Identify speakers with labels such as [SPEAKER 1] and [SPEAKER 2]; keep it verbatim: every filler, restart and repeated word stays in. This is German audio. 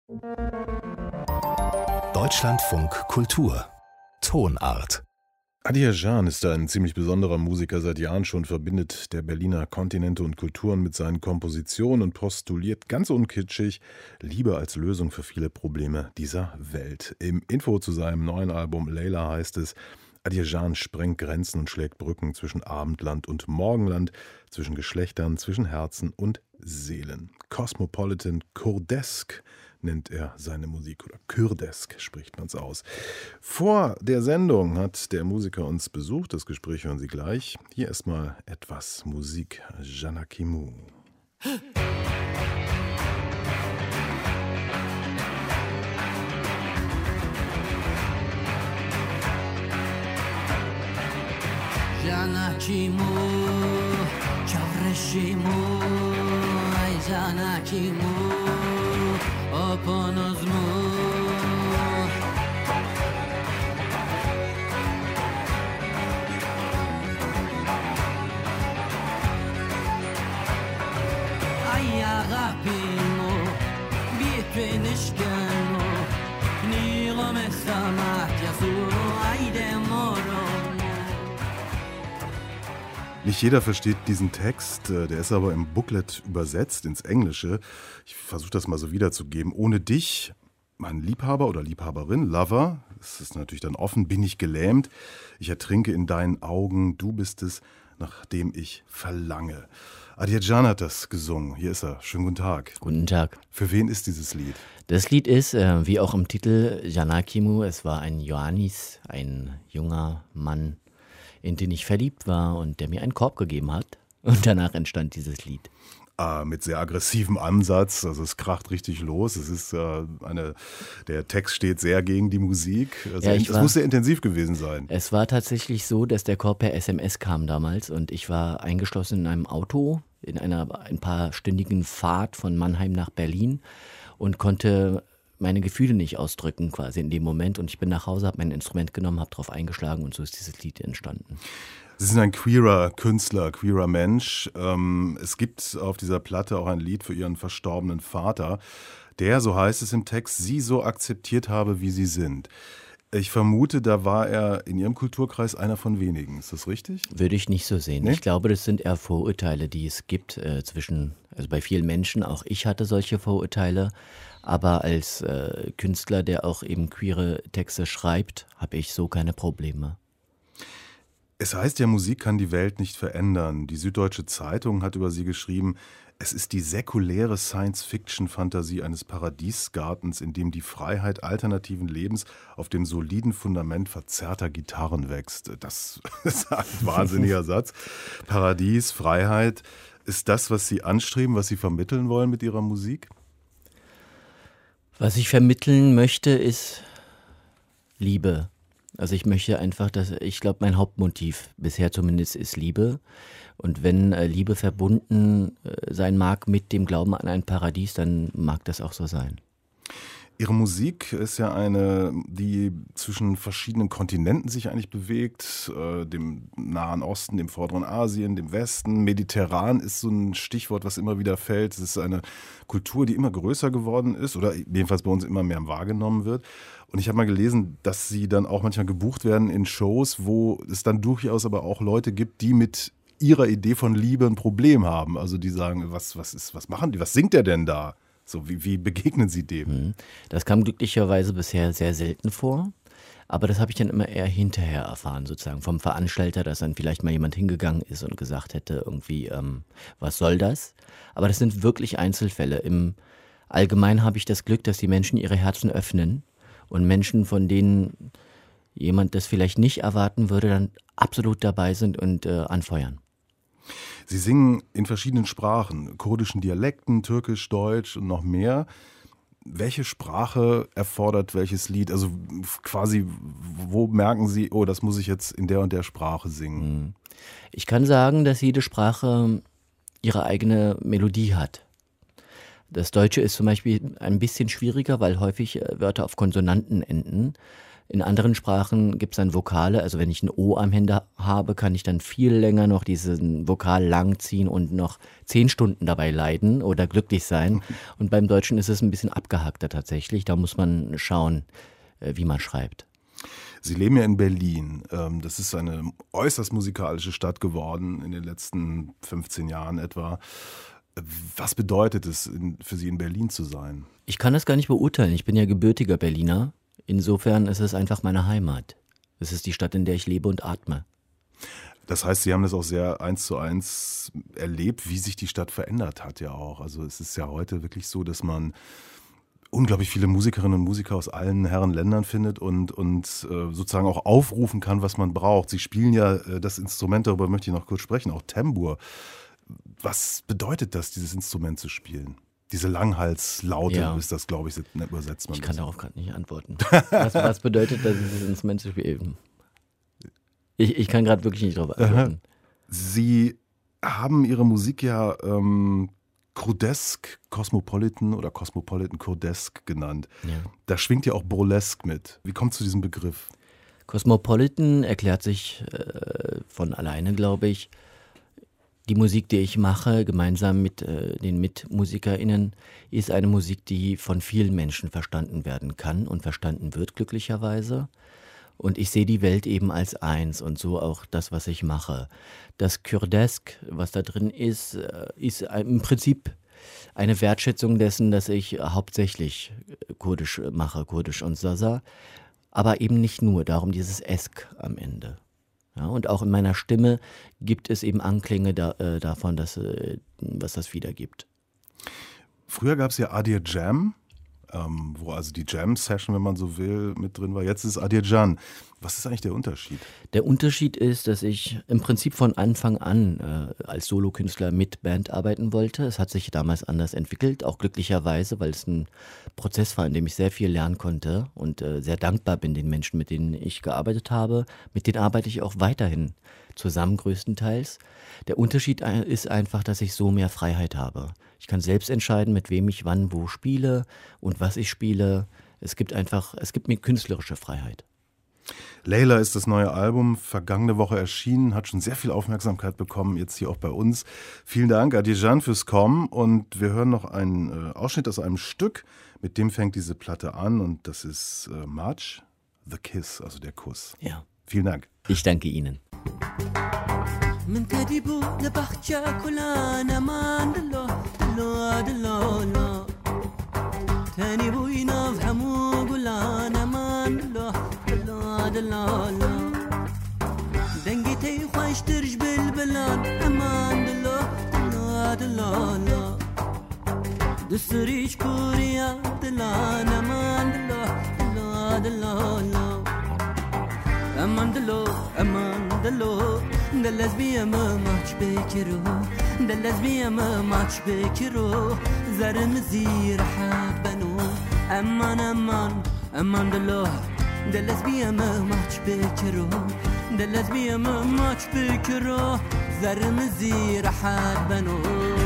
[SPEAKER 1] Deutschlandfunk Kultur Tonart.
[SPEAKER 2] Adyasjan ist ein ziemlich besonderer Musiker, seit Jahren schon verbindet der Berliner Kontinente und Kulturen mit seinen Kompositionen und postuliert ganz unkitschig Liebe als Lösung für viele Probleme dieser Welt. Im Info zu seinem neuen Album Layla heißt es: Adyasjan sprengt Grenzen und schlägt Brücken zwischen Abendland und Morgenland, zwischen Geschlechtern, zwischen Herzen und Seelen. Cosmopolitan Kurdesk nennt er seine Musik, oder Kürdesk spricht man es aus. Vor der Sendung hat der Musiker uns besucht, das Gespräch hören Sie gleich. Hier erstmal etwas Musik. Janakimu.
[SPEAKER 3] Janakimu, Chavreshimu, Janakimu, Oponozmu. Ayagapimu, Bitwenishkanu, Niro Mesamat Yasu, Aidemoro.
[SPEAKER 2] Nicht jeder versteht diesen Text, der ist aber im Booklet übersetzt ins Englische. Ich versuche das mal so wiederzugeben. Ohne dich, mein Liebhaber oder Liebhaberin, Lover, das ist natürlich dann offen, bin ich gelähmt. Ich ertrinke in deinen Augen, du bist es, nach dem ich verlange. Adyasjan hat das gesungen. Hier ist er. Schönen guten Tag.
[SPEAKER 4] Guten Tag.
[SPEAKER 2] Für wen ist dieses Lied?
[SPEAKER 4] Das Lied ist, äh, wie auch im Titel, Janakimu. Es war ein Ioannis, ein junger Mann, in den ich verliebt war und der mir einen Korb gegeben hat. Und danach entstand dieses Lied.
[SPEAKER 2] Äh, mit sehr aggressivem Ansatz, also es kracht richtig los. Es ist äh, eine, der Text steht sehr gegen die Musik. Also
[SPEAKER 4] Ja,
[SPEAKER 2] es
[SPEAKER 4] war,
[SPEAKER 2] muss sehr intensiv gewesen sein.
[SPEAKER 4] Es war tatsächlich so, dass der Korb per S M S kam damals und ich war eingeschlossen in einem Auto in einer ein paar stündigen Fahrt von Mannheim nach Berlin und konnte meine Gefühle nicht ausdrücken quasi in dem Moment. Und ich bin nach Hause, habe mein Instrument genommen, habe drauf eingeschlagen und so ist dieses Lied entstanden.
[SPEAKER 2] Sie sind ein queerer Künstler, queerer Mensch. Ähm, es gibt auf dieser Platte auch ein Lied für Ihren verstorbenen Vater, der, so heißt es im Text, Sie so akzeptiert habe, wie Sie sind. Ich vermute, da war er in Ihrem Kulturkreis einer von wenigen. Ist das richtig?
[SPEAKER 4] Würde ich nicht so sehen.
[SPEAKER 2] Nee?
[SPEAKER 4] Ich glaube, das sind eher Vorurteile, die es gibt äh, zwischen, also bei vielen Menschen. Auch ich hatte solche Vorurteile. Aber als äh, Künstler, der auch eben queere Texte schreibt, habe ich so keine Probleme.
[SPEAKER 2] Es heißt ja, Musik kann die Welt nicht verändern. Die Süddeutsche Zeitung hat über Sie geschrieben, es ist die säkuläre Science-Fiction-Fantasie eines Paradiesgartens, in dem die Freiheit alternativen Lebens auf dem soliden Fundament verzerrter Gitarren wächst. Das ist ein wahnsinniger Satz. Paradies, Freiheit, ist das, was Sie anstreben, was Sie vermitteln wollen mit Ihrer Musik?
[SPEAKER 4] Was ich vermitteln möchte, ist Liebe. Also ich möchte einfach, dass ich glaube, mein Hauptmotiv bisher zumindest ist Liebe. Und wenn äh, Liebe verbunden äh, sein mag mit dem Glauben an ein Paradies, dann mag das auch so sein.
[SPEAKER 2] Ihre Musik ist ja eine, die zwischen verschiedenen Kontinenten sich eigentlich bewegt, äh, dem Nahen Osten, dem Vorderen Asien, dem Westen. Mediterran ist so ein Stichwort, was immer wieder fällt. Es ist eine Kultur, die immer größer geworden ist oder jedenfalls bei uns immer mehr wahrgenommen wird. Und ich habe mal gelesen, dass Sie dann auch manchmal gebucht werden in Shows, wo es dann durchaus aber auch Leute gibt, die mit ihrer Idee von Liebe ein Problem haben. Also die sagen, was, was ist, was machen die, was singt der denn da? So, wie, wie begegnen Sie dem?
[SPEAKER 4] Das kam glücklicherweise bisher sehr selten vor, aber das habe ich dann immer eher hinterher erfahren, sozusagen vom Veranstalter, dass dann vielleicht mal jemand hingegangen ist und gesagt hätte, irgendwie, ähm, was soll das? Aber das sind wirklich Einzelfälle. Im Allgemeinen habe ich das Glück, dass die Menschen ihre Herzen öffnen und Menschen, von denen jemand das vielleicht nicht erwarten würde, dann absolut dabei sind und äh, anfeuern.
[SPEAKER 2] Sie singen in verschiedenen Sprachen, kurdischen Dialekten, Türkisch, Deutsch und noch mehr. Welche Sprache erfordert welches Lied? Also quasi, wo merken Sie, oh, das muss ich jetzt in der und der Sprache singen?
[SPEAKER 4] Ich kann sagen, dass jede Sprache ihre eigene Melodie hat. Das Deutsche ist zum Beispiel ein bisschen schwieriger, weil häufig Wörter auf Konsonanten enden. In anderen Sprachen gibt es dann Vokale, also wenn ich ein O am Ende habe, kann ich dann viel länger noch diesen Vokal lang ziehen und noch zehn Stunden dabei leiden oder glücklich sein. Und beim Deutschen ist es ein bisschen abgehackter tatsächlich, da muss man schauen, wie man schreibt.
[SPEAKER 2] Sie leben ja in Berlin. Das ist eine äußerst musikalische Stadt geworden in den letzten fünfzehn Jahren etwa. Was bedeutet es für Sie, in Berlin zu sein?
[SPEAKER 4] Ich kann das gar nicht beurteilen. Ich bin ja gebürtiger Berliner. Insofern ist es einfach meine Heimat. Es ist die Stadt, in der ich lebe und atme.
[SPEAKER 2] Das heißt, Sie haben das auch sehr eins zu eins erlebt, wie sich die Stadt verändert hat ja auch. Also es ist ja heute wirklich so, dass man unglaublich viele Musikerinnen und Musiker aus allen Herren Ländern findet und, und äh, sozusagen auch aufrufen kann, was man braucht. Sie spielen ja äh, das Instrument, darüber möchte ich noch kurz sprechen, auch Tambour. Was bedeutet das, dieses Instrument zu spielen? Diese Langhalslaute
[SPEAKER 4] Ja.
[SPEAKER 2] ist das, glaube ich, übersetzt man
[SPEAKER 4] Ich kann
[SPEAKER 2] das.
[SPEAKER 4] darauf gerade nicht antworten. Was, was bedeutet das, dieses Instrument zu spielen? Ich, ich kann gerade wirklich nicht darauf antworten.
[SPEAKER 2] Sie haben Ihre Musik ja ähm, Crudesk, Cosmopolitan oder Cosmopolitan Crudesk genannt.
[SPEAKER 4] Ja.
[SPEAKER 2] Da schwingt ja auch Burlesque mit. Wie kommt es zu diesem Begriff?
[SPEAKER 4] Cosmopolitan erklärt sich äh, von alleine, glaube ich. Die Musik, die ich mache, gemeinsam mit äh, den MitmusikerInnen, ist eine Musik, die von vielen Menschen verstanden werden kann und verstanden wird, glücklicherweise. Und ich sehe die Welt eben als eins und so auch das, was ich mache. Das Kurdesk, was da drin ist, äh, ist im Prinzip eine Wertschätzung dessen, dass ich hauptsächlich Kurdisch mache, Kurdisch und Zaza, aber eben nicht nur, darum dieses Esk am Ende. Ja, und auch in meiner Stimme gibt es eben Anklänge da, äh, davon, dass, äh, was das wiedergibt.
[SPEAKER 2] Früher gab es ja Adir Jam, ähm, wo also die Jam-Session, wenn man so will, mit drin war. Jetzt ist Adir Jan. Was ist eigentlich der Unterschied?
[SPEAKER 4] Der Unterschied ist, dass ich im Prinzip von Anfang an äh, als Solokünstler mit Band arbeiten wollte. Es hat sich damals anders entwickelt, auch glücklicherweise, weil es ein Prozess war, in dem ich sehr viel lernen konnte und äh, sehr dankbar bin den Menschen, mit denen ich gearbeitet habe. Mit denen arbeite ich auch weiterhin zusammen größtenteils. Der Unterschied ist einfach, dass ich so mehr Freiheit habe. Ich kann selbst entscheiden, mit wem ich wann wo spiele und was ich spiele. Es gibt einfach, es gibt mir künstlerische Freiheit.
[SPEAKER 2] Layla ist das neue Album, vergangene Woche erschienen, hat schon sehr viel Aufmerksamkeit bekommen, jetzt hier auch bei uns. Vielen Dank, Adir Jan, fürs Kommen. Und wir hören noch einen äh, Ausschnitt aus einem Stück, mit dem fängt diese Platte an. Und das ist äh, March, The Kiss, also der Kuss.
[SPEAKER 4] Ja.
[SPEAKER 2] Vielen Dank.
[SPEAKER 4] Ich danke Ihnen.
[SPEAKER 3] من تديبو لبخشا كلانا ما ندلو دلو دلو دلو تاني بوي نفهمو كلانا ما ندلو دلو دلو دلو دنقتي خوش ترج بالبلاد اما ندلو دلو دلو دلو دسريش كوريا دلانا ما ندلو دلو دلو دلو اماندلو اماندلو دلز بیا ما ماچ بکرو دلز بیا ما ماچ بکرو زرم زیر حد بنو امان امان اماندلو دلز بیا ما ماچ بکرو دلز بیا ما ماچ بکرو زرم زیر حد بنو